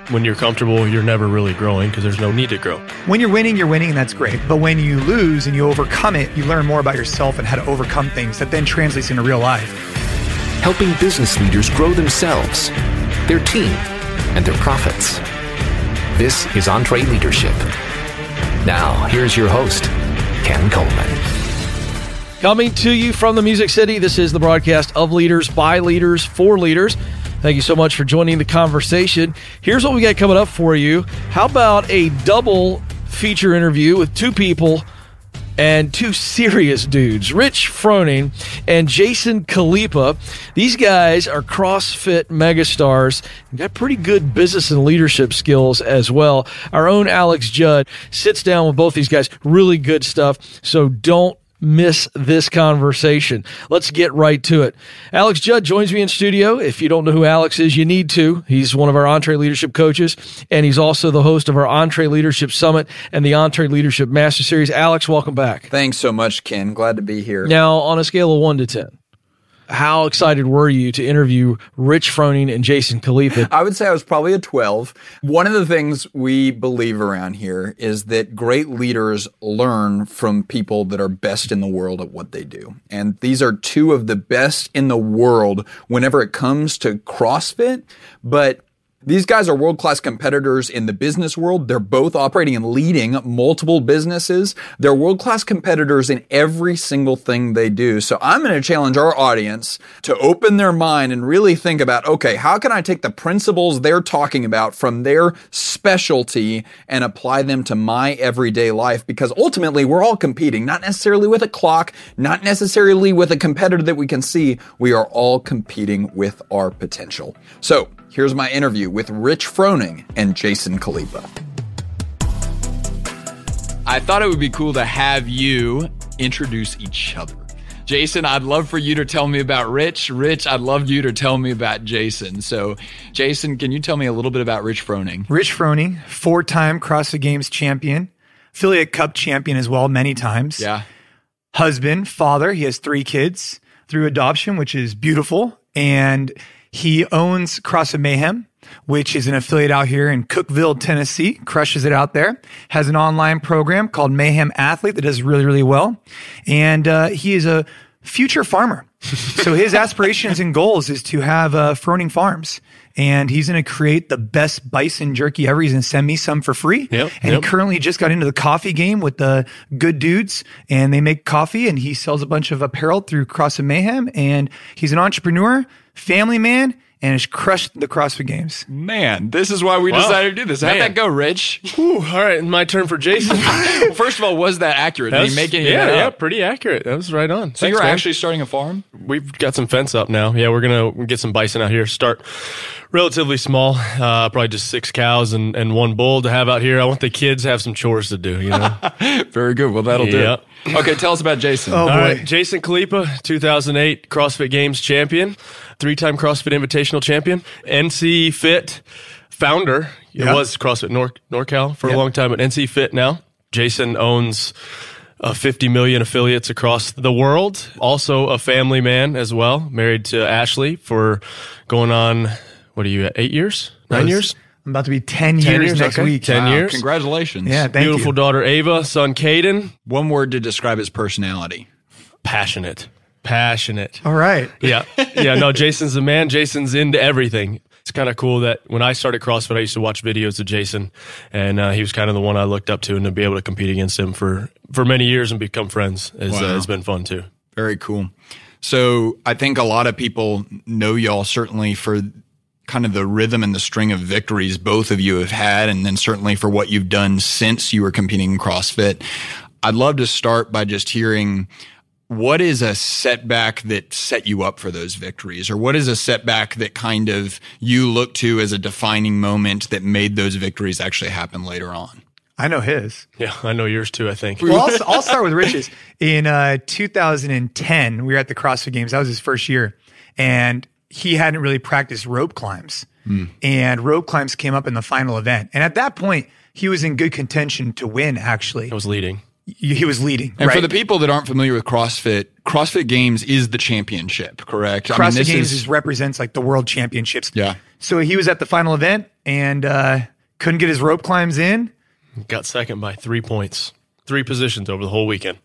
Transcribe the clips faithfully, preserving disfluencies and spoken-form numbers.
When you're comfortable, you're never really growing because there's no need to grow. When you're winning, you're winning, and that's great. But when you lose and you overcome it, you learn more about yourself and how to overcome things that then translates into real life. Helping business leaders grow themselves, their team, and their profits. This is EntreLeadership. Now, here's your host, Ken Coleman. Coming to you from the Music City, this is the broadcast of Leaders, by Leaders, for Leaders. Thank you so much for joining the conversation. Here's what we got coming up for you. How about a double feature interview with two people and two serious dudes, Rich Froning and Jason Khalipa. These guys are CrossFit megastars and got pretty good business and leadership skills as well. Our own Alex Judd sits down with both these guys. Really good stuff, so don't miss this conversation. Let's get right to it. Alex Judd joins me in studio. If you don't know who Alex is, you need to. He's one of our EntreLeadership coaches, and he's also the host of our EntreLeadership Summit and the EntreLeadership Master Series. Alex, welcome back. Thanks so much, Ken. Glad to be here. Now, on a scale of one to ten, how excited were you to interview Rich Froning and Jason Khalipa? I would say I was probably a twelve. One of the things we believe around here is that great leaders learn from people that are best in the world at what they do. And these are two of the best in the world whenever it comes to CrossFit. But these guys are world-class competitors in the business world. They're both operating and leading multiple businesses. They're world-class competitors in every single thing they do. So I'm going to challenge our audience to open their mind and really think about, okay, how can I take the principles they're talking about from their specialty and apply them to my everyday life? Because ultimately, we're all competing, not necessarily with a clock, not necessarily with a competitor that we can see. We are all competing with our potential. So here's my interview with Rich Froning and Jason Khalipa. I thought it would be cool to have you introduce each other. Jason, I'd love for you to tell me about Rich. Rich, I'd love you to tell me about Jason. So, Jason, can you tell me a little bit about Rich Froning? Rich Froning, four-time CrossFit Games champion, affiliate cup champion as well, many times. Yeah. Husband, father, he has three kids through adoption, which is beautiful. And he owns CrossFit Mayhem, which is an affiliate out here in Cookeville, Tennessee, crushes it out there, has an online program called Mayhem Athlete that does really, really well. And uh, he is a future farmer. So his aspirations and goals is to have uh, Froning Farms. And he's going to create the best bison jerky ever. He's going to send me some for free. Yep, and yep. he currently just got into the coffee game with the good dudes, and they make coffee, and he sells a bunch of apparel through CrossFit Mayhem. And he's an entrepreneur, family man, and has crushed the CrossFit Games. Man, this is why we Wow. decided to do this. How'd Man. that go, Rich? Whew, all right, my turn for Jason. Well, first of all, was that accurate? That Are was- you making yeah, it yeah, up? pretty accurate. That was right on. So Thanks, you're man. actually starting a farm? We've got some fence up now. Yeah, we're gonna get some bison out here. Start relatively small, uh, probably just six cows and, and one bull to have out here. I want the kids to have some chores to do. You know. Very good. Well, that'll Yep. do it. Okay, tell us about Jason. Oh, All boy. right, Jason Khalipa, two thousand eight CrossFit Games champion, three-time CrossFit Invitational champion, N C Fit founder. It Yeah. was CrossFit Nor- NorCal for Yeah. a long time, but N C Fit now. Jason owns uh, fifty million affiliates across the world. Also a family man as well, married to Ashley for going on, what are you at, eight years? Nine Those- years? I'm about to be ten, Ten years, years, next okay. week. Ten Wow, years. Congratulations. Yeah, thank Beautiful you. daughter Ava, son Caden. One word to describe his personality. Passionate. Passionate. All right. Yeah. Yeah. No, Jason's the man. Jason's into everything. It's kind of cool that when I started CrossFit, I used to watch videos of Jason, and uh, he was kind of the one I looked up to, and to be able to compete against him for, for many years and become friends is, Wow. uh, has been fun too. Very cool. So I think a lot of people know y'all certainly for kind of the rhythm and the string of victories both of you have had, and then certainly for what you've done since you were competing in CrossFit. I'd love to start by just hearing, what is a setback that set you up for those victories? Or what is a setback that kind of you look to as a defining moment that made those victories actually happen later on? I know his. Yeah, I know yours too, I think. Well, I'll, I'll start with Rich's. In uh, two thousand ten, we were at the CrossFit Games. That was his first year. And he hadn't really practiced rope climbs. Mm. And rope climbs came up in the final event. And at that point, he was in good contention to win, actually. I was leading. He was leading. And right? for the people that aren't familiar with CrossFit, CrossFit Games is the championship, correct? CrossFit I mean, this Games is, is, represents like the world championships. Yeah. So he was at the final event and uh, couldn't get his rope climbs in. Got second by three points, three positions over the whole weekend.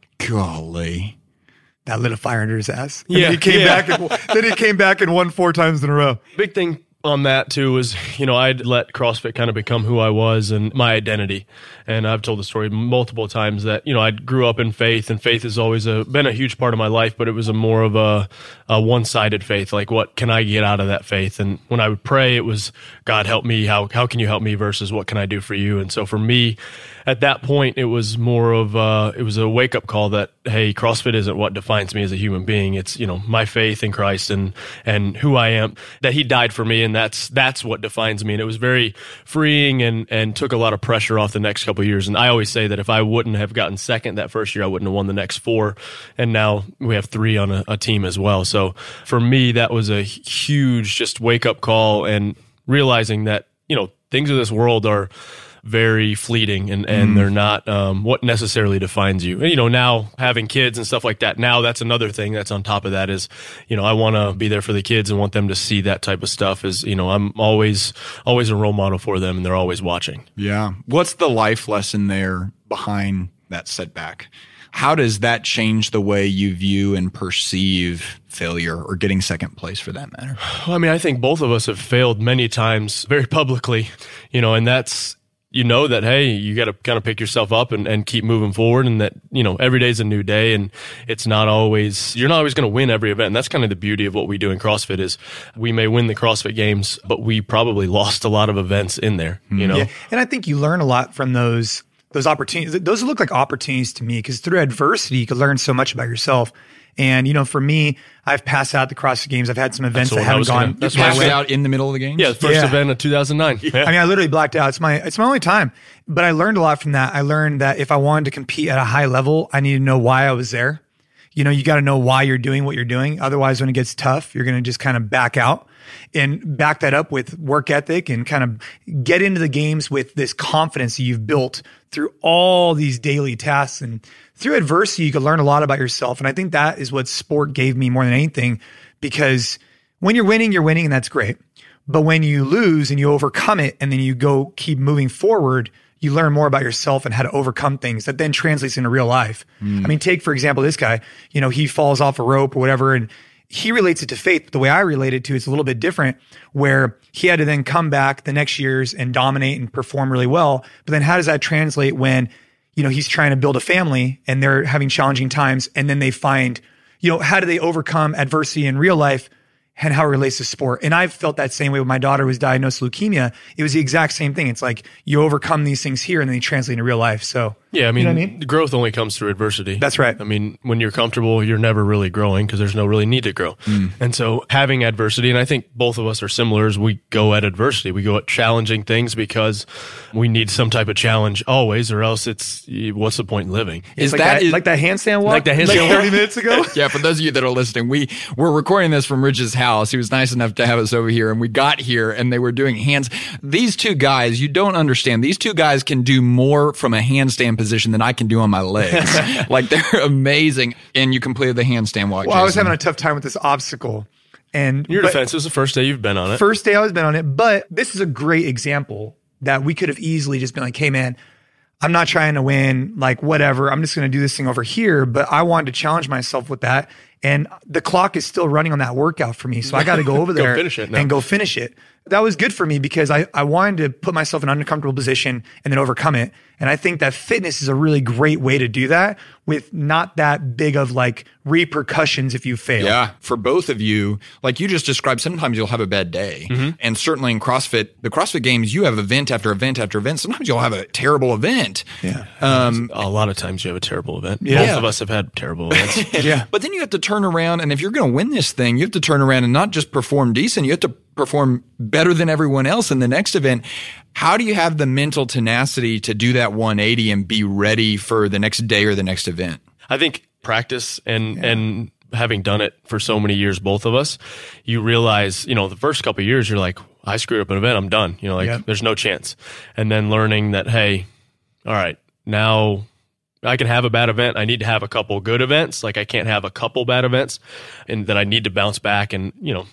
Golly. That lit a fire under his ass. And Yeah, then he came yeah. back. And, then he came back and won four times in a row. Big thing on that too was, you know, I'd let CrossFit kind of become who I was and my identity. And I've told the story multiple times that, you know, I grew up in faith, and faith has always a, been a huge part of my life, but it was a more of a, a one-sided faith. Like, what can I get out of that faith? And when I would pray, it was, God, help me. How, how can you help me versus what can I do for you? And so for me, at that point, it was more of uh it was a wake-up call that, hey, CrossFit isn't what defines me as a human being. It's, you know, my faith in Christ and and who I am, that he died for me, and that's that's what defines me. And it was very freeing and and took a lot of pressure off the next couple of years. And I always say that if I wouldn't have gotten second that first year, I wouldn't have won the next four. And now we have three on a, a team as well. So for me, that was a huge just wake-up call, and realizing that, you know, things of this world are very fleeting, and, and mm. they're not um, what necessarily defines you. And, you know, now having kids and stuff like that, now that's another thing that's on top of that is, you know, I want to be there for the kids and want them to see that type of stuff. Is, you know, I'm always, always a role model for them, and they're always watching. Yeah. What's the life lesson there behind that setback? How does that change the way you view and perceive failure, or getting second place for that matter? Well, I mean, I think both of us have failed many times very publicly, you know, and that's, you know, that, hey, you got to kind of pick yourself up and, and keep moving forward, and that, you know, every day's a new day, and it's not always, you're not always going to win every event. And that's kind of the beauty of what we do in CrossFit is we may win the CrossFit Games, but we probably lost a lot of events in there, you know? Yeah. And I think you learn a lot from those those opportunities. Those look like opportunities to me, because through adversity, you can learn so much about yourself. And, you know, for me, I've passed out the CrossFit Games. I've had some events that haven't gone. Gonna, you passed out in the middle of the games? Yeah, the first yeah. event of two thousand nine. Yeah. I mean, I literally blacked out. It's my it's my only time. But I learned a lot from that. I learned that if I wanted to compete at a high level, I needed to know why I was there. You know, you got to know why you're doing what you're doing. Otherwise, when it gets tough, you're going to just kind of back out, and back that up with work ethic, and kind of get into the games with this confidence that you've built through all these daily tasks. And through adversity, you can learn a lot about yourself. And I think that is what sport gave me more than anything, because when you're winning, you're winning, and that's great. But when you lose and you overcome it, and then you go keep moving forward, you learn more about yourself and how to overcome things that then translates into real life. Mm. I mean, take, for example, this guy, you know, he falls off a rope or whatever, and he relates it to faith. But the way I relate it to it's a little bit different, where he had to then come back the next years and dominate and perform really well. But then how does that translate when, you know, he's trying to build a family and they're having challenging times, and then they find, you know, how do they overcome adversity in real life and how it relates to sport? And I've felt that same way when my daughter was diagnosed with leukemia. It was the exact same thing. It's like you overcome these things here, and then you translate into real life. So yeah, I mean, you know what I mean? Growth only comes through adversity. That's right. I mean, when you're comfortable, you're never really growing, because there's no really need to grow. Mm. And so having adversity, and I think both of us are similar, is we go at adversity. We go at challenging things because we need some type of challenge always, or else it's, what's the point in living? Is like that, that is, like that handstand walk? Like that handstand like walk? thirty minutes ago? Yeah, for those of you that are listening, we were recording this from Rich's house. He was nice enough to have us over here, and we got here and they were doing hands. These two guys, you don't understand. These two guys can do more from a handstand position than I can do on my legs. Like, they're amazing. And you completed the handstand walk. Well, Jason. I was having a tough time with this obstacle. And Your but, defense, it was the first day you've been on it. First day I was been on it, but this is a great example that we could have easily just been like, hey man, I'm not trying to win, like whatever. I'm just going to do this thing over here. But I wanted to challenge myself with that. And the clock is still running on that workout for me. So I got to go over go there finish it now. and go finish it. That was good for me because I, I wanted to put myself in an uncomfortable position and then overcome it. And I think that fitness is a really great way to do that with not that big of like repercussions if you fail. Yeah. For both of you, like you just described, sometimes you'll have a bad day. Mm-hmm. And certainly in CrossFit, the CrossFit Games, you have event after event after event. Sometimes you'll have a terrible event. Yeah. Um, a lot of times you have a terrible event. Yeah. Both of us have had terrible events. Yeah. But then you have to turn around, and if you're going to win this thing, you have to turn around and not just perform decent, you have to perform better than everyone else in the next event. How do you have the mental tenacity to do that one eighty and be ready for the next day or the next event? I think practice and, yeah. and having done it for so many years, both of us, you realize, you know, the first couple of years, you're like, I screwed up an event, I'm done. You know, like yeah. there's no chance. And then learning that, hey, all right, now I can have a bad event. I need to have a couple good events. Like I can't have a couple bad events, and that I need to bounce back. And, you know,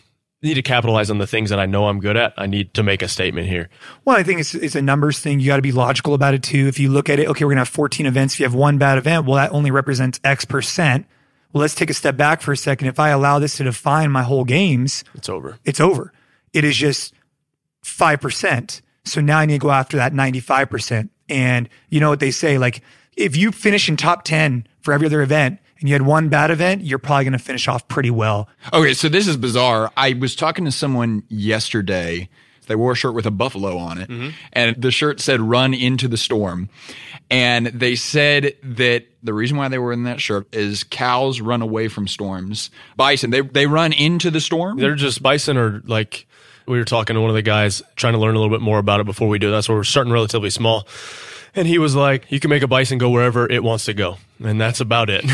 need to capitalize on the things that I know I'm good at. I need to make a statement here. Well, I think it's it's a numbers thing. You got to be logical about it too. If you look at it, okay, we're going to have fourteen events. If you have one bad event, well, that only represents X percent. Well, let's take a step back for a second. If I allow this to define my whole games, It's over. it's over. It is just five percent. So now I need to go after that ninety-five percent. And you know what they say, like if you finish in top ten for every other event and you had one bad event, you're probably going to finish off pretty well. Okay, so this is bizarre. I was talking to someone yesterday. They wore a shirt with a buffalo on it, mm-hmm. and the shirt said "Run into the storm." And they said that the reason why they were in that shirt is cows run away from storms. Bison, they they run into the storm. They're just bison, or like we were talking to one of the guys trying to learn a little bit more about it before we do. That's why we're starting relatively small. And he was like, you can make a bison go wherever it wants to go. And that's about it.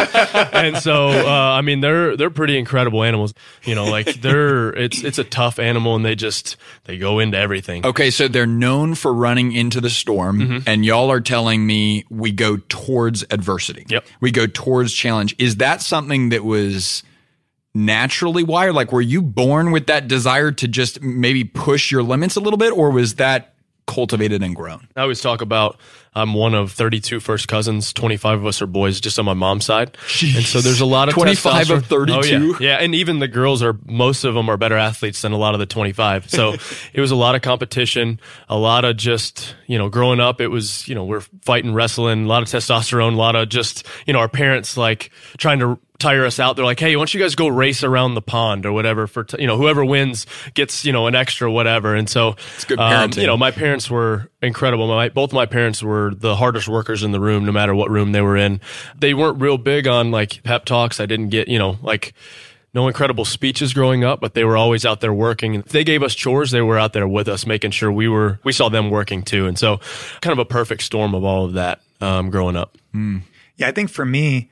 And so, uh, I mean, they're, they're pretty incredible animals. You know, like they're, it's, it's a tough animal and they just, they go into everything. Okay. So they're known for running into the storm, mm-hmm. and y'all are telling me we go towards adversity. Yep. We go towards challenge. Is that something that was naturally wired? Like, were you born with that desire to just maybe push your limits a little bit, or was that cultivated and grown? I always talk about I'm one of thirty-two first cousins. twenty-five of us are boys, just on my mom's side. Jeez. And so there's a lot of twenty-five testosterone. of thirty-two. Oh, yeah. yeah, and even the girls are, most of them are better athletes than a lot of the twenty-five. So it was a lot of competition, a lot of just, you know, growing up, it was, you know, we're fighting, wrestling, a lot of testosterone, a lot of just, you know, our parents like trying to tire us out. They're like, hey, why don't you guys go race around the pond or whatever for, t- you know, whoever wins gets, you know, an extra whatever. And so, it's good um, parenting. you know, my parents were incredible. My, both my parents were the hardest workers in the room, no matter what room they were in. They weren't real big on like pep talks. I didn't get, you know, like no incredible speeches growing up, but they were always out there working. If they gave us chores, they were out there with us, making sure we were, we saw them working too. And so kind of a perfect storm of all of that, um, growing up. Mm. Yeah. I think for me,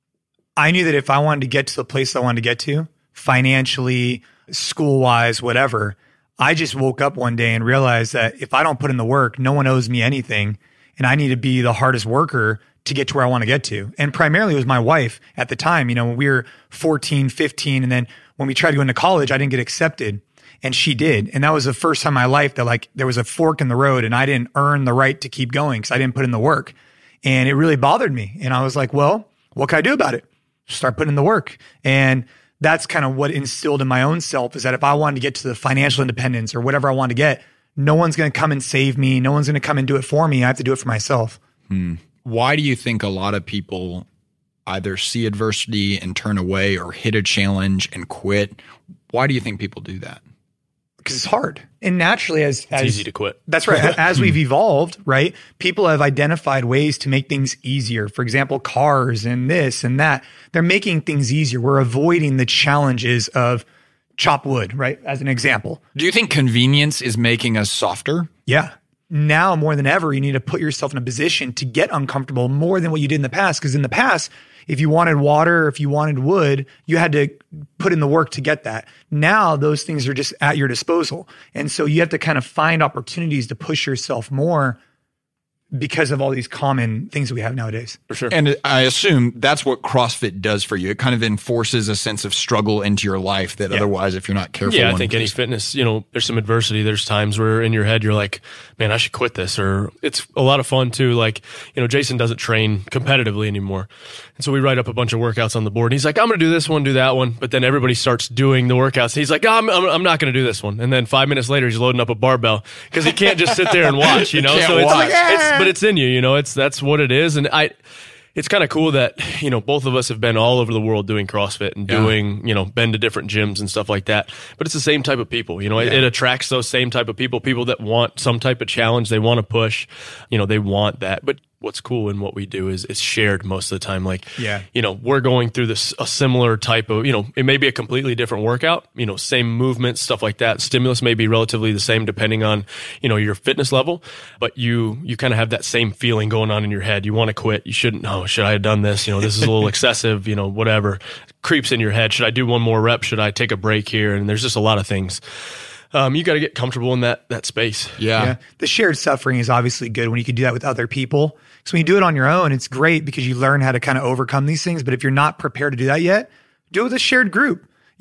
I knew that if I wanted to get to the place I wanted to get to, financially, school-wise, whatever, I just woke up one day and realized that if I don't put in the work, no one owes me anything, and I need to be the hardest worker to get to where I want to get to. And primarily it was my wife at the time. You know, when we were fourteen, fifteen, and then when we tried to go into college, I didn't get accepted, and she did. And that was the first time in my life that like there was a fork in the road and I didn't earn the right to keep going because I didn't put in the work. And it really bothered me. And I was like, well, what can I do about it? Start putting in the work. And that's kind of what instilled in my own self is that if I wanted to get to the financial independence or whatever I want to get, no one's going to come and save me. No one's going to come and do it for me. I have to do it for myself. Hmm. Why do you think a lot of people either see adversity and turn away or hit a challenge and quit? Why do you think people do that? Because it's hard. And naturally, as, It's as easy to quit. That's right. As we've evolved, right? People have identified ways to make things easier. For example, cars and this and that. They're making things easier. We're avoiding the challenges of chop wood, right? As an example. Do you think convenience is making us softer? Yeah. Now more than ever, you need to put yourself in a position to get uncomfortable more than what you did in the past. Because in the past, if you wanted water, if you wanted wood, you had to put in the work to get that. Now those things are just at your disposal. And so you have to kind of find opportunities to push yourself more because of all these common things that we have nowadays. For sure. And I assume that's what CrossFit does for you. It kind of enforces a sense of struggle into your life that yeah. otherwise, if you're not careful. Yeah, I think any fitness, you know, there's some adversity. There's times where in your head you're like, man, I should quit this. Or it's a lot of fun too. Like, you know, Jason doesn't train competitively anymore. And so we write up a bunch of workouts on the board. And he's like, I'm going to do this one, do that one. But then everybody starts doing the workouts. He's like, oh, I'm, I'm, I'm not going to do this one. And then five minutes later, he's loading up a barbell because he can't just sit there and watch, you know? Can't so it's, watch. it's, but it's in you, you know, it's, that's what it is. And I, it's kind of cool that, you know, both of us have been all over the world doing CrossFit and doing, yeah. you know, been to different gyms and stuff like that. But it's the same type of people, you know, it, yeah. it attracts those same type of people, people that want some type of challenge. They want to push, you know, they want that. But what's cool in what we do is it's shared most of the time. Like, yeah. you know, we're going through this, a similar type of, you know, it may be a completely different workout, you know, same movements, stuff like that. Stimulus may be relatively the same depending on, you know, your fitness level, but you, you kind of have that same feeling going on in your head. You want to quit. You shouldn't, oh, should I have done this? You know, this is a little excessive, you know, whatever creeps in your head. Should I do one more rep? Should I take a break here? And there's just a lot of things. Um, you got to get comfortable in that, that space. Yeah. yeah. The shared suffering is obviously good when you can do that with other people. So when you do it on your own, it's great because you learn how to kind of overcome these things. But if you're not prepared to do that yet, do it with a shared group.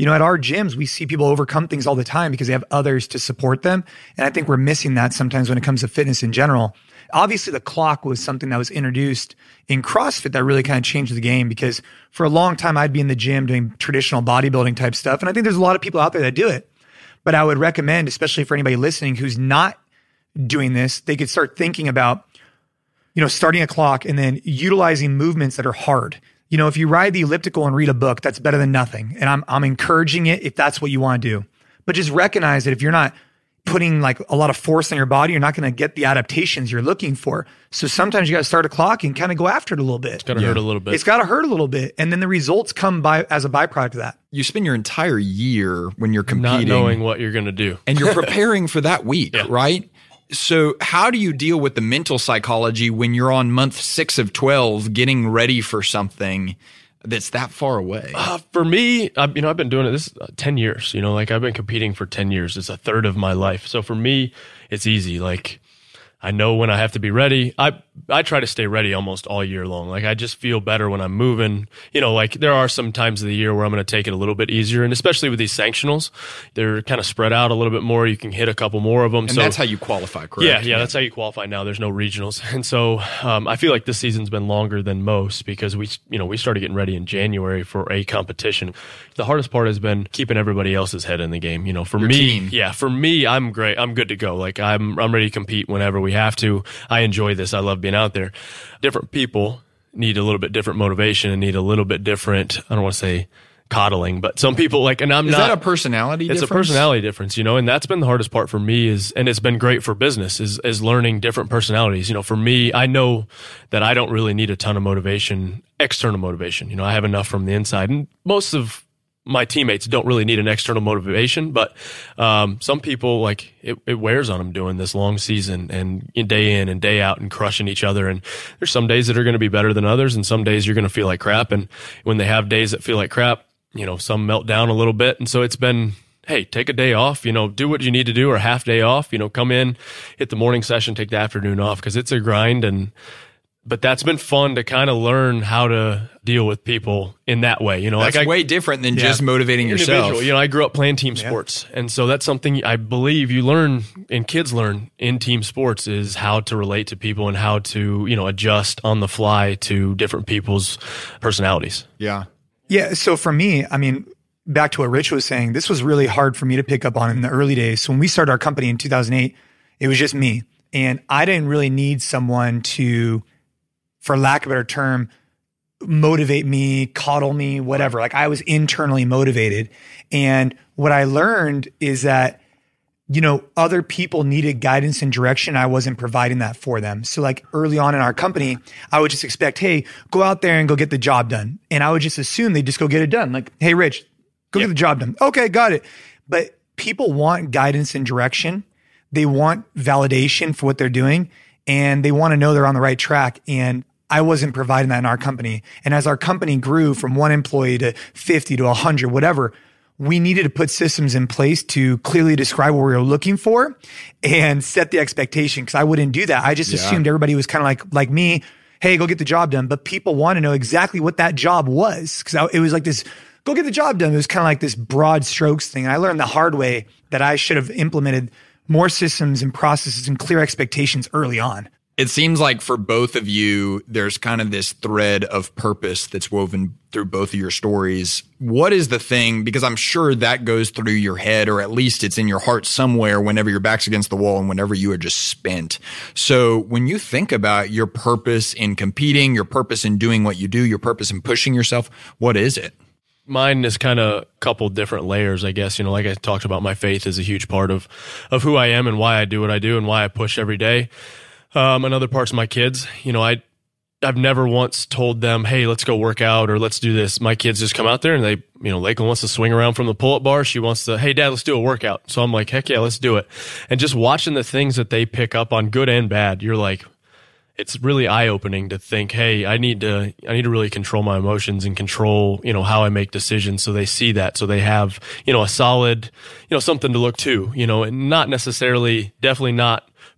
You know, at our gyms, we see people overcome things all the time because they have others to support them. And I think we're missing that sometimes when it comes to fitness in general. Obviously, the clock was something that was introduced in CrossFit that really kind of changed the game, because for a long time, I'd be in the gym doing traditional bodybuilding type stuff. And I think there's a lot of people out there that do it. But I would recommend, especially for anybody listening who's not doing this, they could start thinking about, you know, starting a clock and then utilizing movements that are hard. You know, if you ride the elliptical and read a book, that's better than nothing. And I'm I'm encouraging it if that's what you want to do. But just recognize that if you're not putting like a lot of force on your body, you're not going to get the adaptations you're looking for. So sometimes you got to start a clock and kind of go after it a little bit. It's got to yeah. hurt a little bit. It's got to hurt a little bit. And then the results come by as a byproduct of that. You spend your entire year when you're competing, not knowing what you're going to do. And you're preparing for that week, yeah. right? So how do you deal with the mental psychology when you're on month six of twelve getting ready for something that's that far away? Uh, for me, I, you know, I've been doing it this uh, ten years, you know, like I've been competing for ten years. It's a third of my life. So for me, it's easy. Like I know when I have to be ready. I, I try to stay ready almost all year long. Like I just feel better when I'm moving. You know, like there are some times of the year where I'm going to take it a little bit easier. And especially with these sanctionals, they're kind of spread out a little bit more. You can hit a couple more of them. And so that's how you qualify, correct? Yeah, yeah, that's how you qualify now. There's no regionals. And so um, I feel like this season's been longer than most because we, you know, we started getting ready in January for a competition. The hardest part has been keeping everybody else's head in the game. You know, for Your me, team. yeah, for me, I'm great. I'm good to go. Like I'm, I'm ready to compete whenever we have to. I enjoy this. I love being out there. Different people need a little bit different motivation and need a little bit different, I don't want to say coddling, but some people like, and I'm is not. Is that a personality it's difference? It's a personality difference, you know, and that's been the hardest part for me is, and it's been great for business is, is learning different personalities. You know, for me, I know that I don't really need a ton of motivation, external motivation. You know, I have enough from the inside, and most of my teammates don't really need an external motivation, but um, some people, like, it, it wears on them doing this long season and day in and day out and crushing each other. And there's some days that are going to be better than others, and some days you're going to feel like crap. And when they have days that feel like crap, you know, some melt down a little bit. And so it's been, hey, take a day off, you know, do what you need to do, or a half day off, you know, come in, hit the morning session, take the afternoon off, because it's a grind. And but that's been fun to kind of learn how to deal with people in that way. You know, that's like I, way different than yeah, just motivating yourself. You know, I grew up playing team sports. Yeah. And so that's something I believe you learn and kids learn in team sports is how to relate to people and how to, you know, adjust on the fly to different people's personalities. Yeah. Yeah. So for me, I mean, back to what Rich was saying, this was really hard for me to pick up on in the early days. So when we started our company in two thousand eight, it was just me. And I didn't really need someone to, for lack of a better term, motivate me, coddle me, whatever. Like I was internally motivated. And what I learned is that, you know, other people needed guidance and direction. I wasn't providing that for them. So like early on in our company, I would just expect, hey, go out there and go get the job done. And I would just assume they just go get it done. Like, hey, Rich, go yep. get the job done. Okay, got it. But people want guidance and direction. They want validation for what they're doing, and they want to know they're on the right track. And I wasn't providing that in our company. And as our company grew from one employee to fifty to one hundred, whatever, we needed to put systems in place to clearly describe what we were looking for and set the expectation. Because I wouldn't do that. I just yeah. assumed everybody was kind of like like me. Hey, go get the job done. But people want to know exactly what that job was, because it was like this, go get the job done. It was kind of like this broad strokes thing. And I learned the hard way that I should have implemented more systems and processes and clear expectations early on. It seems like for both of you, there's kind of this thread of purpose that's woven through both of your stories. What is the thing? Because I'm sure that goes through your head, or at least it's in your heart somewhere whenever your back's against the wall and whenever you are just spent. So when you think about your purpose in competing, your purpose in doing what you do, your purpose in pushing yourself, what is it? Mine is kind of a couple different layers, I guess. You know, like I talked about, my faith is a huge part of, of who I am and why I do what I do and why I push every day. Um, another part's my kids. You know, I, I've never once told them, hey, let's go work out or let's do this. My kids just come out there and they, you know, Lakeland wants to swing around from the pull-up bar. She wants to, hey, Dad, let's do a workout. So I'm like, heck yeah, let's do it. And just watching the things that they pick up on, good and bad, you're like, it's really eye-opening to think, hey, I need to, I need to really control my emotions and control, you know, how I make decisions. So they see that. So they have, you know, a solid, you know, something to look to, you know, and not necessarily, definitely not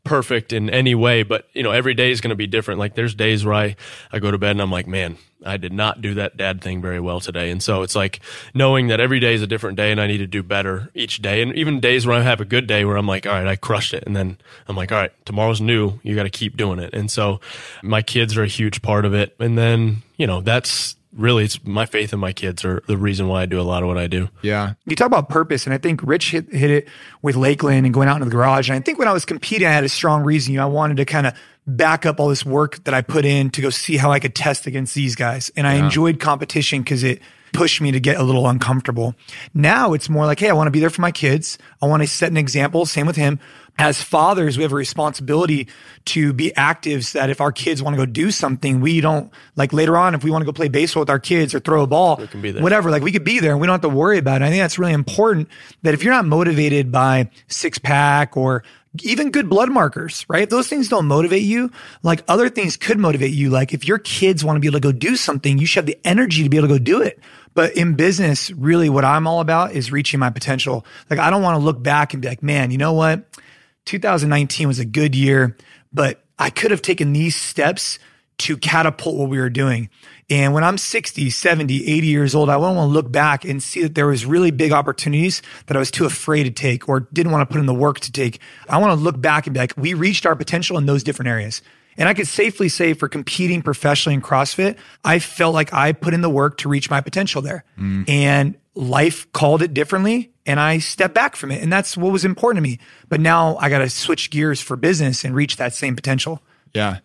perfect in any way, but you know, every day is going to be different. Like there's days where I, I go to bed and I'm like, man, I did not do that dad thing very well today. And so it's like knowing that every day is a different day and I need to do better each day. And even days where I have a good day where I'm like, all right, I crushed it. And then I'm like, all right, tomorrow's new. You got to keep doing it. And so my kids are a huge part of it. And then, you know, that's really, it's my faith in my kids are the reason why I do a lot of what I do. Yeah. You talk about purpose, and I think Rich hit, hit it with Lakeland and going out into the garage. And I think when I was competing, I had a strong reason. You know, I wanted to kind of back up all this work that I put in to go see how I could test against these guys. And I Yeah. enjoyed competition because it pushed me to get a little uncomfortable. Now it's more like, hey, I want to be there for my kids. I want to set an example. Same with him. As fathers, we have a responsibility to be active so that if our kids want to go do something, we don't, like later on, if we want to go play baseball with our kids or throw a ball, We can be there. whatever, like we could be there and we don't have to worry about it. I think that's really important that if you're not motivated by six pack or even good blood markers, right? If those things don't motivate you, like other things could motivate you. Like if your kids want to be able to go do something, you should have the energy to be able to go do it. But in business, really what I'm all about is reaching my potential. Like I don't want to look back and be like, man, you know what? two thousand nineteen was a good year, but I could have taken these steps to catapult what we were doing. And when I'm sixty, seventy, eighty years old, I want to look back and see that there was really big opportunities that I was too afraid to take or didn't want to put in the work to take. I want to look back and be like, we reached our potential in those different areas. And I could safely say for competing professionally in CrossFit, I felt like I put in the work to reach my potential there. Mm. And life called it differently and I stepped back from it. And that's what was important to me. But now I got to switch gears for business and reach that same potential. Yeah.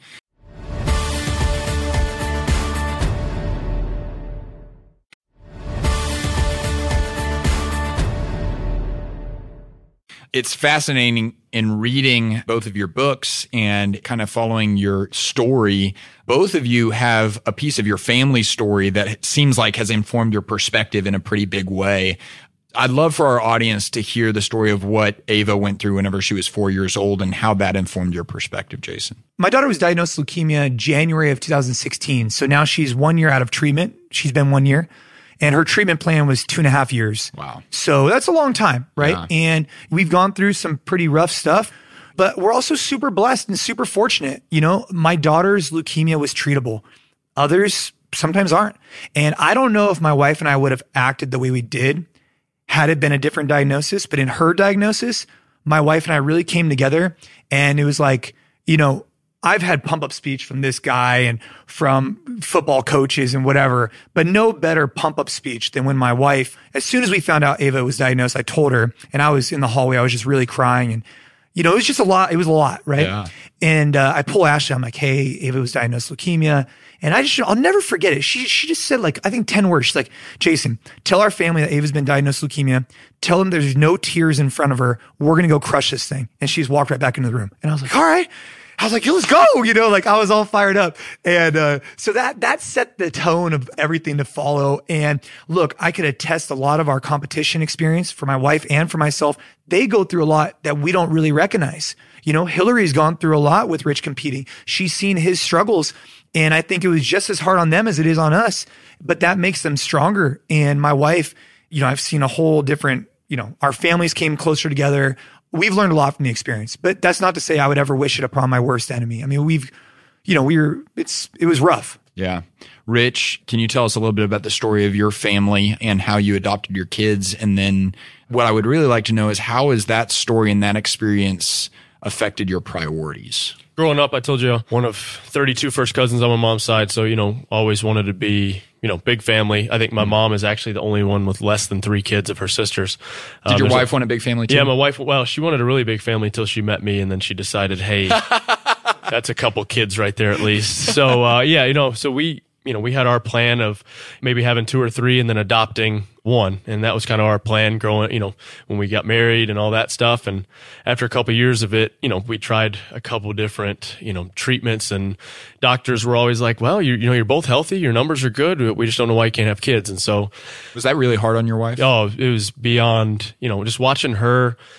It's fascinating in reading both of your books and kind of following your story. Both of you have a piece of your family story that it seems like has informed your perspective in a pretty big way. I'd love for our audience to hear the story of what Ava went through whenever she was four years old and how that informed your perspective, Jason. My daughter was diagnosed with leukemia January of two thousand sixteen. So now she's one year out of treatment. She's been one year. And her treatment plan was two and a half years. Wow. So that's a long time, right? Yeah. And we've gone through some pretty rough stuff, but we're also super blessed and super fortunate. You know, my daughter's leukemia was treatable. Others sometimes aren't. And I don't know if my wife and I would have acted the way we did had it been a different diagnosis. But in her diagnosis, my wife and I really came together and it was like, you know, I've had pump up speech from this guy and from football coaches and whatever, but no better pump up speech than when my wife, as soon as we found out Ava was diagnosed, I told her and I was in the hallway. I was just really crying and, you know, it was just a lot. It was a lot. Right. Yeah. And, uh, I pull Ashley. I'm like, hey, Ava was diagnosed with leukemia. And I just, I'll never forget it. She, she just said like, I think ten words. She's like, Jason, tell our family that Ava's been diagnosed with leukemia. Tell them there's no tears in front of her. We're going to go crush this thing. And she's walked right back into the room. And I was like, all right. I was like, let's go, you know, like I was all fired up. And, uh, so that, that set the tone of everything to follow. And look, I could attest a lot of our competition experience for my wife and for myself. They go through a lot that we don't really recognize. You know, Hillary's gone through a lot with Rich competing. She's seen his struggles. And I think it was just as hard on them as it is on us, but that makes them stronger. And my wife, you know, I've seen a whole different, you know, our families came closer together. We've learned a lot from the experience, but that's not to say I would ever wish it upon my worst enemy. I mean, we've, you know, we were, it's, it was rough. Yeah. Rich, can you tell us a little bit about the story of your family and how you adopted your kids? And then what I would really like to know is how has that story and that experience affected your priorities? Growing up, I told you, one of thirty-two first cousins on my mom's side. So, you know, always wanted to be, you know, big family. I think my mom is actually the only one with less than three kids of her sisters. Did um, your wife a, want a big family too? Yeah, my wife, well, she wanted a really big family until she met me. And then she decided, hey, that's a couple kids right there at least. So, uh, yeah, you know, so we, you know, we had our plan of maybe having two or three and then adopting one. And that was kind of our plan growing, you know, when we got married and all that stuff. And after a couple of years of it, you know, we tried a couple different, you know, treatments and doctors were always like, well, you, you know, you're both healthy. Your numbers are good. We just don't know why you can't have kids. And so was that really hard on your wife? Oh, it was beyond, you know, just watching her.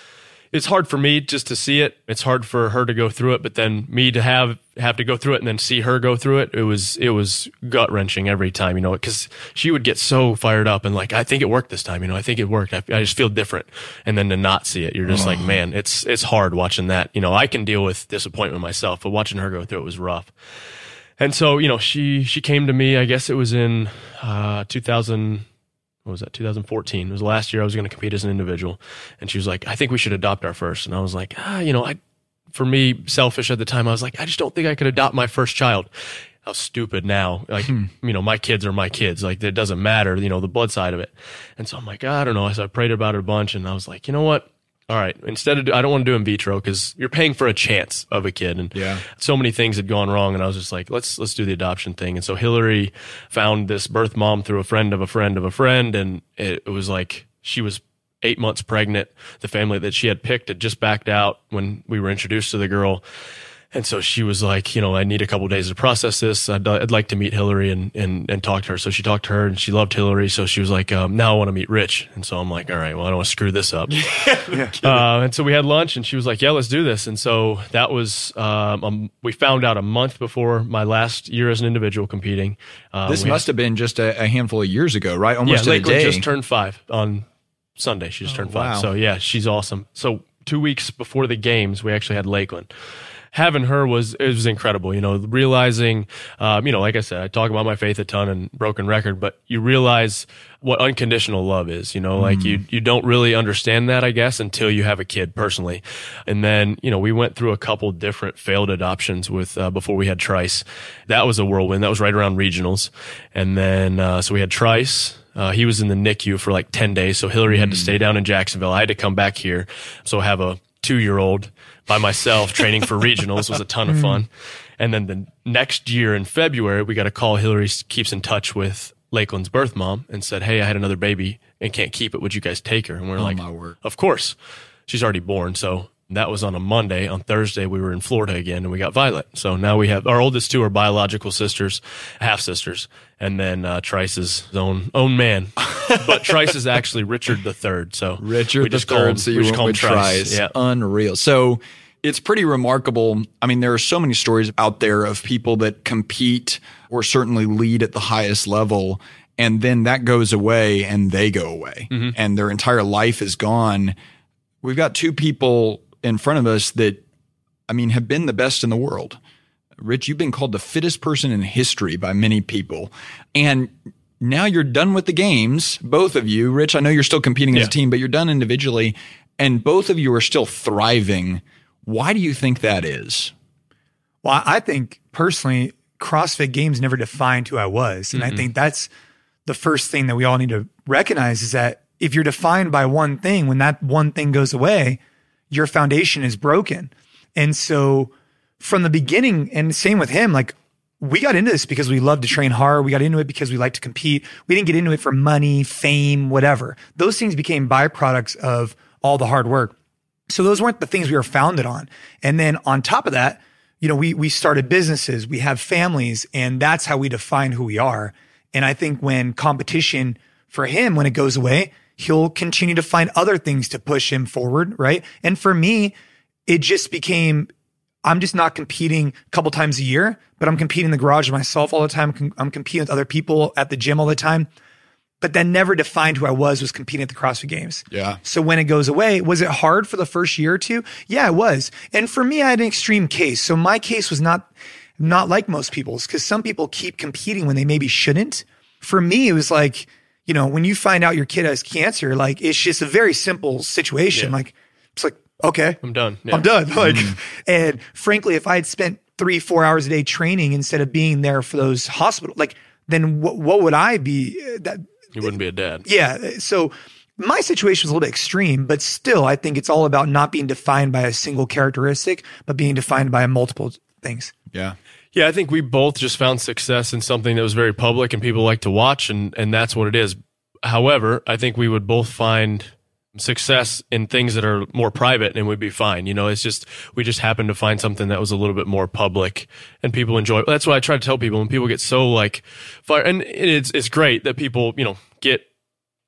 it's hard for me just to see it. It's hard for her to go through it, but then me to have have to go through it and then see her go through it. It was it was gut wrenching every time, you know, because she would get so fired up and like, I think it worked this time, you know, I think it worked. I, I just feel different, and then to not see it, you're just oh. like, man, it's it's hard watching that. You know, I can deal with disappointment myself, but watching her go through it was rough. And so, you know, she she came to me. I guess it was in uh, two thousand. What was that? two thousand fourteen. It was the last year I was going to compete as an individual. And she was like, I think we should adopt our first. And I was like, ah, you know, I, for me, selfish at the time, I was like, I just don't think I could adopt my first child. How stupid now. Like, hmm. you know, my kids are my kids. Like, it doesn't matter, you know, the blood side of it. And so I'm like, I don't know. So I prayed about it a bunch, and I was like, you know what? All right, instead of, I don't want to do in vitro because you're paying for a chance of a kid. And yeah. so many things had gone wrong. And I was just like, let's, let's do the adoption thing. And so Hillary found this birth mom through a friend of a friend of a friend. And it, it was like, she was eight months pregnant. The family that she had picked had just backed out when we were introduced to the girl. And so she was like, you know, I need a couple of days to process this. I'd, I'd like to meet Hillary and, and, and talk to her. So she talked to her, and she loved Hillary. So she was like, um, now I want to meet Rich. And so I'm like, all right, well, I don't want to screw this up. yeah. uh, and so we had lunch, and she was like, yeah, let's do this. And so that was, um, um we found out a month before my last year as an individual competing. Uh, this must had, have been just a, a handful of years ago, right? Almost yeah, a Lakeland day. just turned five on Sunday. She just oh, turned five. Wow. So yeah, she's awesome. So two weeks before the games, we actually had Lakeland. Having her was, it was incredible, you know, realizing, um, you know, like I said, I talk about my faith a ton and broken record, but you realize what unconditional love is, you know, mm. like you, you don't really understand that, I guess, until you have a kid personally. And then, you know, we went through a couple different failed adoptions with, uh, before we had Trice. That was a whirlwind. That was right around regionals. And then, uh, so we had Trice. Uh, he was in the N I C U for like ten days. So Hillary mm. had to stay down in Jacksonville. I had to come back here. So I have a two-year-old by myself training for regionals. Was a ton of fun. And then the next year in February, we got a call. Hillary keeps in touch with Lakeland's birth mom and said, hey, I had another baby and can't keep it. Would you guys take her? And we're oh, like, my word. Of course. She's already born. So that was on a Monday. On Thursday, we were in Florida again, and we got Violet. So now we have, our oldest two are biological sisters, half sisters. And then uh, Trice's own own man. But Trice is actually Richard the Third. So Richard we just the call Third, him, so you we just went call him with Trice. Trice. Yeah. Unreal. So it's pretty remarkable. I mean, there are so many stories out there of people that compete or certainly lead at the highest level, and then that goes away and they go away, mm-hmm. and their entire life is gone. We've got two people in front of us that, I mean, have been the best in the world. Rich, you've been called the fittest person in history by many people. And now you're done with the games, both of you. Rich, I know you're still competing yeah. as a team, but you're done individually. And both of you are still thriving. Why do you think that is? Well, I think personally, CrossFit Games never defined who I was. And mm-hmm. I think that's the first thing that we all need to recognize, is that if you're defined by one thing, when that one thing goes away, your foundation is broken. And so from the beginning, and same with him, like we got into this because we love to train hard. We got into it because we like to compete. We didn't get into it for money, fame, whatever. Those things became byproducts of all the hard work. So those weren't the things we were founded on. And then on top of that, you know, we we started businesses, we have families, and that's how we define who we are. And I think when competition for him, when it goes away, he'll continue to find other things to push him forward, right? And for me, it just became, I'm just not competing a couple times a year, but I'm competing in the garage myself all the time. I'm competing with other people at the gym all the time. But that never defined who I was, was competing at the CrossFit Games. Yeah. So when it goes away, was it hard for the first year or two? Yeah, it was. And for me, I had an extreme case. So my case was not, not like most people's, because some people keep competing when they maybe shouldn't. For me, it was like, you know, when you find out your kid has cancer, like it's just a very simple situation. Yeah. Like, it's like, okay, I'm done. Yeah. I'm done. Like, mm. and frankly, if I had spent three, four hours a day training instead of being there for those hospitals, like, then what, what would I be? That, You wouldn't be a dad. Yeah. So my situation was a little bit extreme, but still, I think it's all about not being defined by a single characteristic, but being defined by multiple things. Yeah. Yeah, I think we both just found success in something that was very public and people like to watch, and, and that's what it is. However, I think we would both find success in things that are more private and we'd be fine. You know, it's just, we just happened to find something that was a little bit more public and people enjoy it. That's what I try to tell people when people get so like fire. And it's, it's great that people, you know, get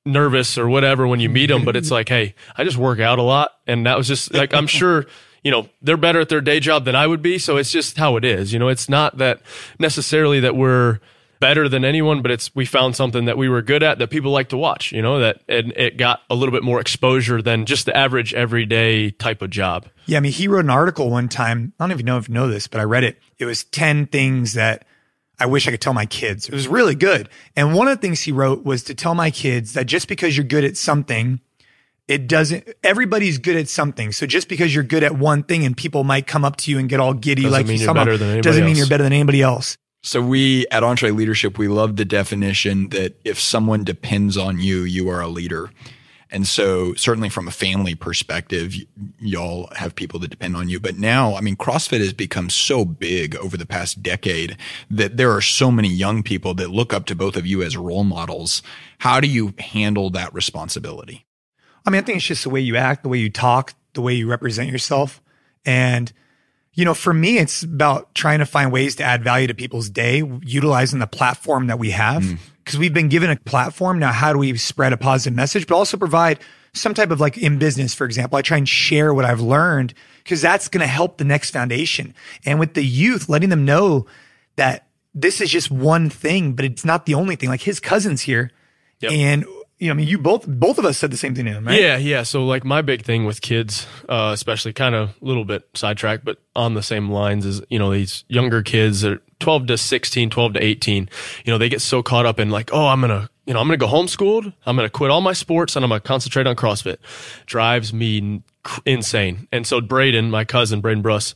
nervous or whatever when you meet them, but it's like, hey, I just work out a lot. And that was just like, I'm sure, you know, they're better at their day job than I would be. So it's just how it is. You know, it's not that necessarily that we're better than anyone, but it's, we found something that we were good at that people like to watch, you know, that and it got a little bit more exposure than just the average everyday type of job. Yeah. I mean, he wrote an article one time. I don't even know if you know this, but I read it. It was ten things that I wish I could tell my kids. It was really good. And one of the things he wrote was to tell my kids that just because you're good at something, it doesn't, everybody's good at something. So just because you're good at one thing and people might come up to you and get all giddy, doesn't like mean you you're saw, better than anybody doesn't mean else. you're better than anybody else. So we at Entree Leadership, we love the definition that if someone depends on you, you are a leader. And so certainly from a family perspective, y- y'all have people that depend on you. But now, I mean, CrossFit has become so big over the past decade that there are so many young people that look up to both of you as role models. How do you handle that responsibility? I mean, I think it's just the way you act, the way you talk, the way you represent yourself. And, you know, for me, it's about trying to find ways to add value to people's day, utilizing the platform that we have. Mm. Because we've been given a platform. Now, how do we spread a positive message, but also provide some type of, like, in business, for example, I try and share what I've learned because that's going to help the next foundation. And with the youth, letting them know that this is just one thing, but it's not the only thing. Like his cousin's here. Yep. And, you know, I mean, you both, both of us said the same thing to him, right? Yeah. Yeah. So like my big thing with kids, uh, especially kind of a little bit sidetracked, but on the same lines is, you know, these younger kids that are twelve to sixteen, twelve to eighteen, you know, they get so caught up in like, oh, I'm going to, you know, I'm going to go homeschooled. I'm going to quit all my sports and I'm going to concentrate on CrossFit. Drives me insane. And so Braden, my cousin, Braden Bruss,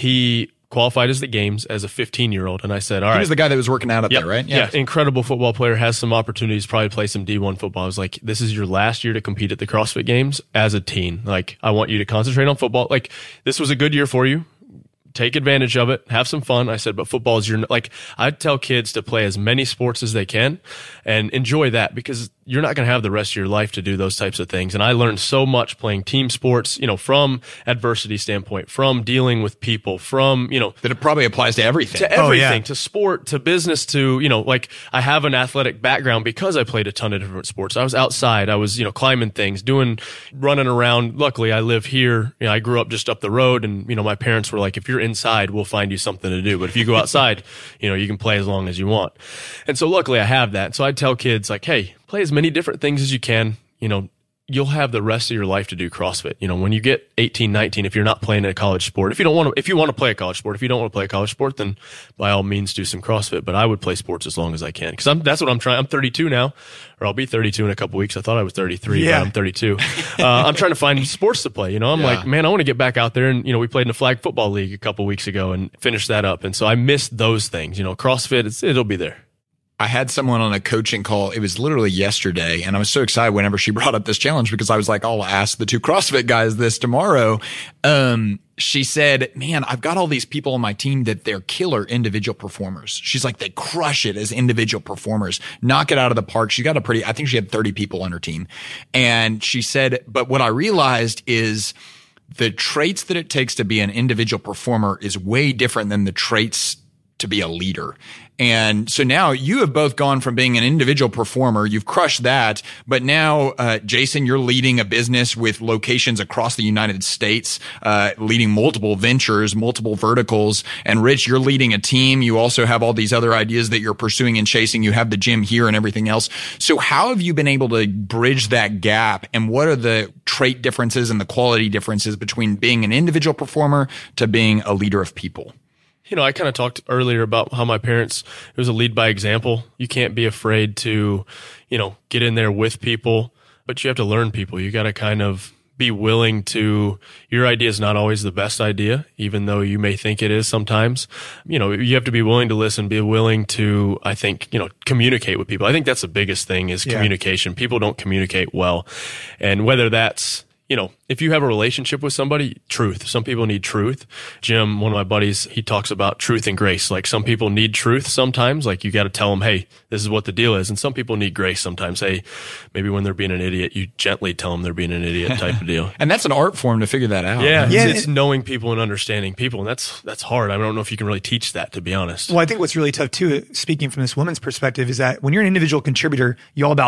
he qualified as the games as a fifteen year old. And I said, all right. He was the guy that was working out up yep. there, right? Yeah. yeah. Incredible football player, has some opportunities, probably play some D one football. I was like, this is your last year to compete at the CrossFit games as a teen. Like, I want you to concentrate on football. Like, this was a good year for you. Take advantage of it. Have some fun. I said, but football is your, like, I tell kids to play as many sports as they can and enjoy that because you're not going to have the rest of your life to do those types of things. And I learned so much playing team sports, you know, from adversity standpoint, from dealing with people, from, you know, that it probably applies to everything, to everything, oh, yeah. to sport, to business, to, you know, like I have an athletic background because I played a ton of different sports. I was outside. I was, you know, climbing things, doing, running around. Luckily, I live here. You know, I grew up just up the road and, you know, my parents were like, if you're inside, we'll find you something to do. But if you go outside, you know, you can play as long as you want. And so luckily I have that. So I tell kids like, hey, play as many different things as you can. You know, you'll have the rest of your life to do CrossFit. You know, when you get eighteen, nineteen, if you're not playing a college sport, if you don't want to, if you want to play a college sport, if you don't want to play a college sport, then by all means do some CrossFit. But I would play sports as long as I can because I'm, that's what I'm trying. I'm thirty-two now, or I'll be thirty-two in a couple weeks. I thought I was thirty-three, yeah. but I'm thirty-two. uh, I'm trying to find sports to play. You know, I'm yeah. like, man, I want to get back out there. And, you know, we played in a flag football league a couple weeks ago and finished that up. And so I missed those things. You know, CrossFit, it's, it'll be there. I had someone on a coaching call. It was literally yesterday. And I was so excited whenever she brought up this challenge because I was like, I'll ask the two CrossFit guys this tomorrow. Um, she said, man, I've got all these people on my team that they're killer individual performers. She's like, they crush it as individual performers, knock it out of the park. She got a pretty, I think she had thirty people on her team. And she said, but what I realized is the traits that it takes to be an individual performer is way different than the traits to be a leader. And so now you have both gone from being an individual performer, you've crushed that, but now, uh, Jason, you're leading a business with locations across the United States, uh, leading multiple ventures, multiple verticals. And Rich, you're leading a team. You also have all these other ideas that you're pursuing and chasing. You have the gym here and everything else. So how have you been able to bridge that gap? And what are the trait differences and the quality differences between being an individual performer to being a leader of people? You know, I kind of talked earlier about how my parents, it was a lead by example. You can't be afraid to, you know, get in there with people, but you have to learn people. You got to kind of be willing to, your idea is not always the best idea, even though you may think it is sometimes. You know, you have to be willing to listen, be willing to, I think, you know, communicate with people. I think that's the biggest thing is yeah. communication. People don't communicate well. And whether that's, you know, if you have a relationship with somebody, truth. Some people need truth. Jim, one of my buddies, he talks about truth and grace. Like some people need truth sometimes. Like you got to tell them, hey, this is what the deal is. And some people need grace sometimes. Hey, maybe when they're being an idiot, you gently tell them they're being an idiot type of deal. And that's an art form to figure that out. Yeah, yeah it's, it's knowing people and understanding people. And that's that's hard. I don't know if you can really teach that, to be honest. Well, I think what's really tough too, speaking from this woman's perspective, is that when you're an individual contributor, you're all about,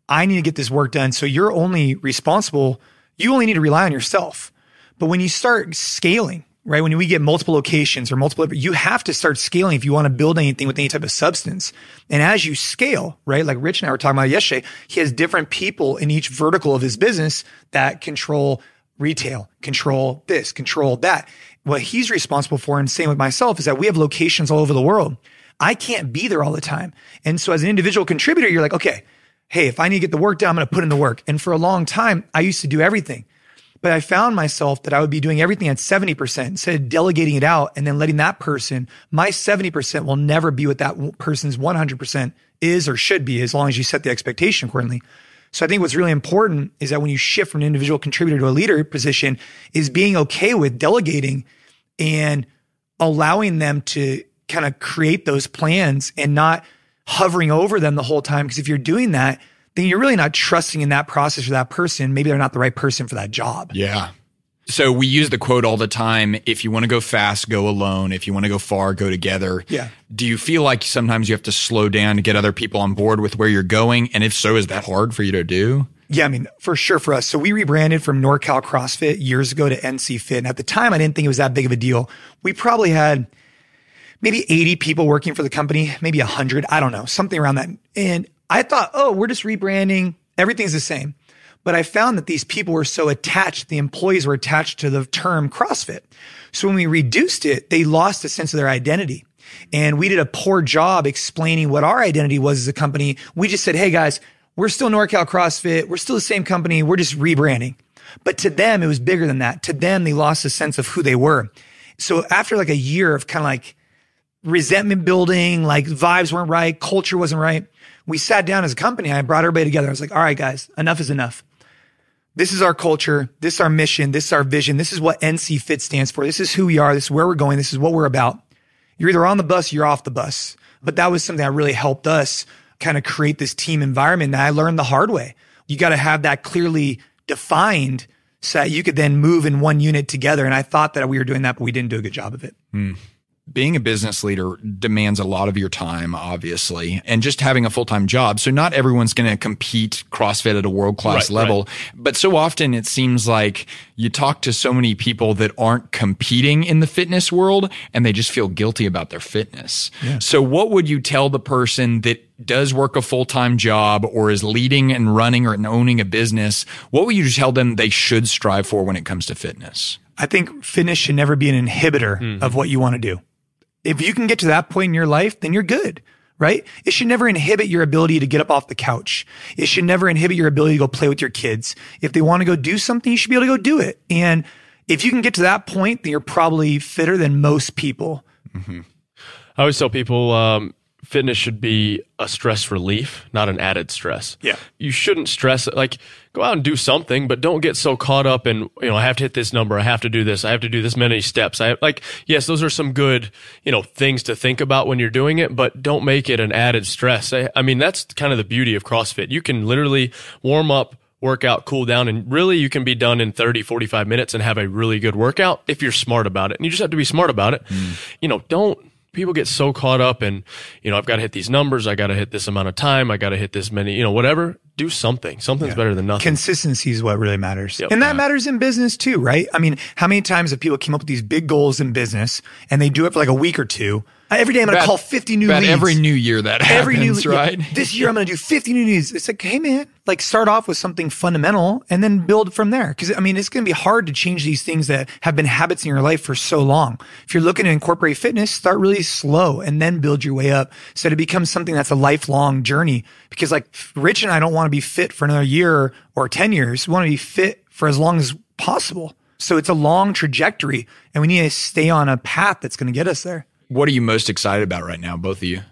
I need to get this work done. So you're only responsible. You only need to rely on yourself. But when you start scaling, right? When we get multiple locations or multiple, you have to start scaling if you want to build anything with any type of substance. And as you scale, right? Like Rich and I were talking about yesterday, he has different people in each vertical of his business that control retail, control this, control that. What he's responsible for, and same with myself, is that we have locations all over the world. I can't be there all the time. And so as an individual contributor, you're like, okay, hey, if I need to get the work done, I'm going to put in the work. And for a long time, I used to do everything. But I found myself that I would be doing everything at seventy percent instead of delegating it out and then letting that person, my seventy percent will never be what that person's one hundred percent is or should be, as long as you set the expectation accordingly. So I think what's really important is that when you shift from an individual contributor to a leader position is being okay with delegating and allowing them to kind of create those plans and not hovering over them the whole time. Because if you're doing that, then you're really not trusting in that process or that person. Maybe they're not the right person for that job. Yeah. So we use the quote all the time. If you want to go fast, go alone. If you want to go far, go together. Yeah. Do you feel like sometimes you have to slow down to get other people on board with where you're going? And if so, is that hard for you to do? Yeah, I mean, for sure for us. So we rebranded from NorCal CrossFit years ago to N C Fit. And at the time, I didn't think it was that big of a deal. We probably had maybe eighty people working for the company, maybe one hundred. I don't know, something around that. And I thought, oh, we're just rebranding. Everything's the same. But I found that these people were so attached, the employees were attached to the term CrossFit. So when we reduced it, they lost a sense of their identity. And we did a poor job explaining what our identity was as a company. We just said, hey guys, we're still NorCal CrossFit. We're still the same company. We're just rebranding. But to them, it was bigger than that. To them, they lost a sense of who they were. So after like a year of kind of like resentment building, like vibes weren't right, culture wasn't right, we sat down as a company. I brought everybody together. I was like, all right, guys, enough is enough. This is our culture. This is our mission. This is our vision. This is what N C Fit stands for. This is who we are. This is where we're going. This is what we're about. You're either on the bus or you're off the bus. But that was something that really helped us kind of create this team environment that I learned the hard way. You got to have that clearly defined so that you could then move in one unit together. And I thought that we were doing that, but we didn't do a good job of it. Mm. Being a business leader demands a lot of your time, obviously, and just having a full-time job. So not everyone's going to compete CrossFit at a world-class right, level. Right. But so often it seems like you talk to so many people that aren't competing in the fitness world and they just feel guilty about their fitness. Yeah. So what would you tell the person that does work a full-time job or is leading and running or owning a business? What would you tell them they should strive for when it comes to fitness? I think fitness should never be an inhibitor mm-hmm. of what you want to do. If you can get to that point in your life, then you're good, right? It should never inhibit your ability to get up off the couch. It should never inhibit your ability to go play with your kids. If they want to go do something, you should be able to go do it. And if you can get to that point, then you're probably fitter than most people. Mm-hmm. I always tell people, um, fitness should be a stress relief, not an added stress. Yeah. You shouldn't stress it. Like, go out and do something, but don't get so caught up in, you know, I have to hit this number. I have to do this. I have to do this many steps. I like, yes, those are some good, you know, things to think about when you're doing it, but don't make it an added stress. I, I mean, that's kind of the beauty of CrossFit. You can literally warm up, work out, cool down, and really you can be done in thirty, forty-five minutes and have a really good workout if you're smart about it. And you just have to be smart about it. Mm. You know, don't, people get so caught up in, you know, I've got to hit these numbers. I got to hit this amount of time. I got to hit this many, you know, whatever. Do something. Something's yeah. better than nothing. Consistency is what really matters. Yep. And that yeah. matters in business too, right? I mean, how many times have people come up with these big goals in business and they do it for like a week or two? Every day I'm going to call fifty new about leads. Every new year that happens, every new, right? Yeah, this year I'm going to do fifty new leads. It's like, hey man, like start off with something fundamental and then build from there. Cause I mean, it's going to be hard to change these things that have been habits in your life for so long. If you're looking to incorporate fitness, start really slow and then build your way up so that it becomes something that's a lifelong journey. Because like Rich and I don't want to be fit for another year or ten years. We want to be fit for as long as possible. So it's a long trajectory and we need to stay on a path that's going to get us there. What are you most excited about right now, both of you?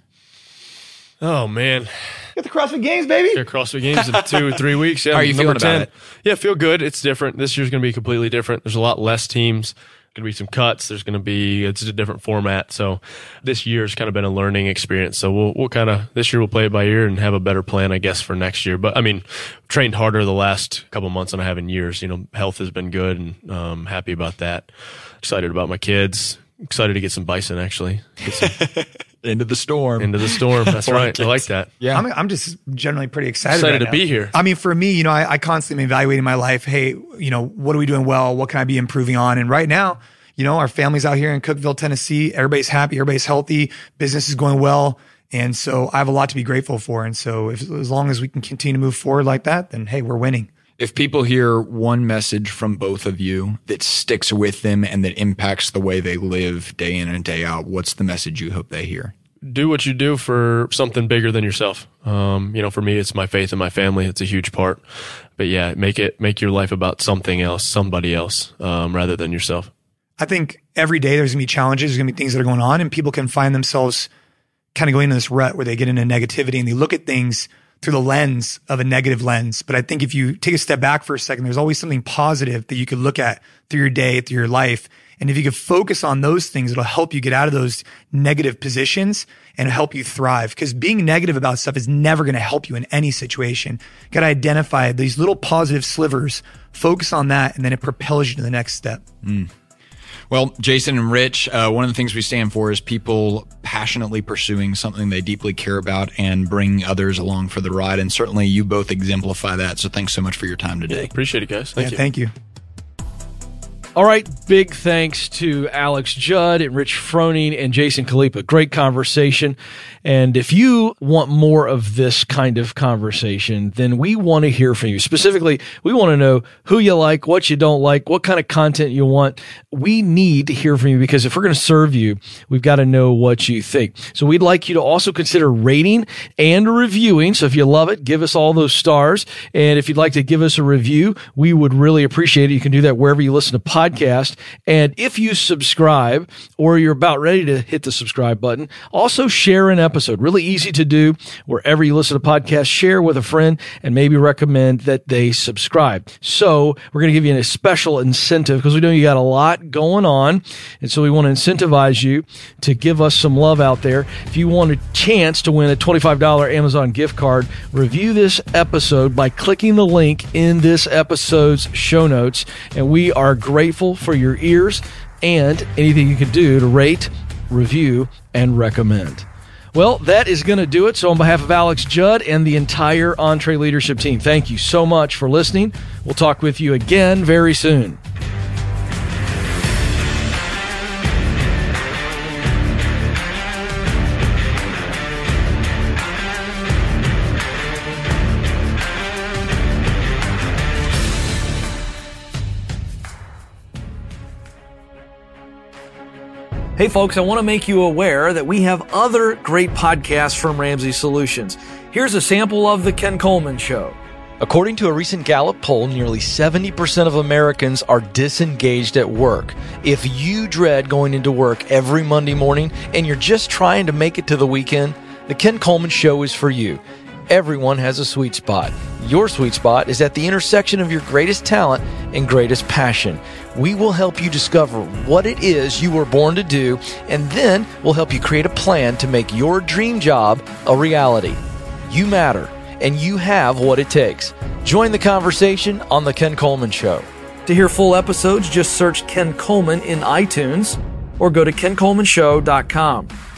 Oh, man. Got the CrossFit Games, baby. Yeah, CrossFit Games in two, three weeks. Yeah, How are you feeling about it? Yeah, feel good. It's different. This year's going to be completely different. There's a lot less teams. Going to be some cuts. There's going to be, it's a different format. So this year's kind of been a learning experience. So we'll, we'll kind of, this year we'll play it by ear and have a better plan, I guess, for next year. But I mean, trained harder the last couple of months than I have in years. You know, health has been good and um, happy about that. Excited about my kids. Excited to get some bison, actually. Get some, Into the storm. Into the storm. That's right. I like that. Yeah. I'm, I'm just generally pretty excited, Excited right to now. be here. I mean, for me, you know, I, I constantly am evaluating my life. Hey, you know, what are we doing well? What can I be improving on? And right now, you know, our family's out here in Cookeville, Tennessee. Everybody's happy. Everybody's healthy. Business is going well. And so I have a lot to be grateful for. And so if, as long as we can continue to move forward like that, then hey, we're winning. If people hear one message from both of you that sticks with them and that impacts the way they live day in and day out, what's the message you hope they hear? Do what you do for something bigger than yourself. Um, you know, for me, it's my faith and my family. It's a huge part. But yeah, make it, make your life about something else, somebody else, um, rather than yourself. I think every day there's gonna be challenges. There's gonna be things that are going on, and people can find themselves kind of going into this rut where they get into negativity and they look at things through the lens of a negative lens. But I think if you take a step back for a second, there's always something positive that you could look at through your day, through your life. And if you could focus on those things, it'll help you get out of those negative positions and help you thrive. Because being negative about stuff is never going to help you in any situation. You got to identify these little positive slivers, focus on that, and then it propels you to the next step. Mm. Well, Jason and Rich, uh, one of the things we stand for is people passionately pursuing something they deeply care about and bringing others along for the ride. And certainly you both exemplify that. So thanks so much for your time today. Appreciate it, guys. Thank yeah, you. Thank you. All right, big thanks to Alex Judd and Rich Froning and Jason Khalipa. Great conversation. And if you want more of this kind of conversation, then we want to hear from you. Specifically, we want to know who you like, what you don't like, what kind of content you want. We need to hear from you because if we're going to serve you, we've got to know what you think. So we'd like you to also consider rating and reviewing. So if you love it, give us all those stars. And if you'd like to give us a review, we would really appreciate it. You can do that wherever you listen to podcasts. Podcast. And if you subscribe or you're about ready to hit the subscribe button, also share an episode. Really easy to do. Wherever you listen to podcasts, share with a friend and maybe recommend that they subscribe. So we're going to give you a special incentive because we know you got a lot going on. And so we want to incentivize you to give us some love out there. If you want a chance to win a twenty-five dollars Amazon gift card, review this episode by clicking the link in this episode's show notes. And we are grateful for your ears and anything you can do to rate, review, and recommend. Well, that is going to do it. So on behalf of Alex Judd and the entire EntreLeadership team, thank you so much for listening. We'll talk with you again very soon. Hey folks, I want to make you aware that we have other great podcasts from Ramsey Solutions. Here's a sample of The Ken Coleman Show. According to a recent Gallup poll, nearly seventy percent of Americans are disengaged at work. If you dread going into work every Monday morning and you're just trying to make it to the weekend, The Ken Coleman Show is for you. Everyone has a sweet spot. Your sweet spot is at the intersection of your greatest talent and greatest passion. We will help you discover what it is you were born to do, and then we'll help you create a plan to make your dream job a reality. You matter, and you have what it takes. Join the conversation on The Ken Coleman Show. To hear full episodes, just search Ken Coleman in iTunes or go to ken coleman show dot com.